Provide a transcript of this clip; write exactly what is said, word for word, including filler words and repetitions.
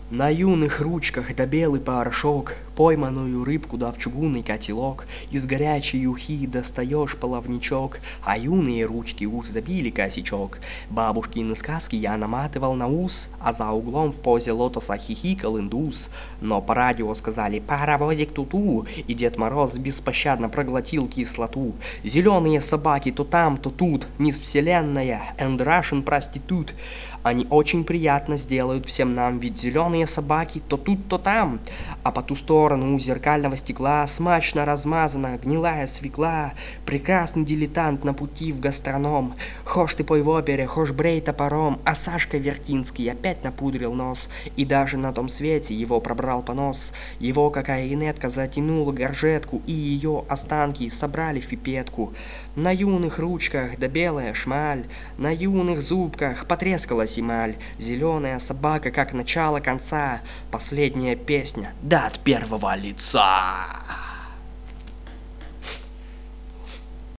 На юных ручках да белый порошок, пойманную рыбку да в чугунный котелок, из горячей ухи достаешь половничок, а юные ручки уж забили косячок. Бабушкины сказки я наматывал на ус, а за углом в позе лотоса хихикал индус. Но по радио сказали «паровозик ту-ту», и Дед Мороз беспощадно проглотил кислоту. Зеленые собаки то там, то тут, мисс Вселенная, and Russian проститут. Они очень приятно сделают всем нам, ведь зеленые собаки то тут, то там. А по ту сторону у зеркального стекла смачно размазана гнилая свекла. Прекрасный дилетант на пути в гастроном. Хошь ты пой в опере, хошь брей топором. А Сашка Вертинский опять напудрил нос. И даже на том свете его пробрал понос. Его какая инетка затянула горжетку, и ее останки собрали в пипетку. На юных ручках да белая шмаль, на юных зубках потрескалась эмаль. Зеленая собака, как начало конца, последняя песня, да от первого лица.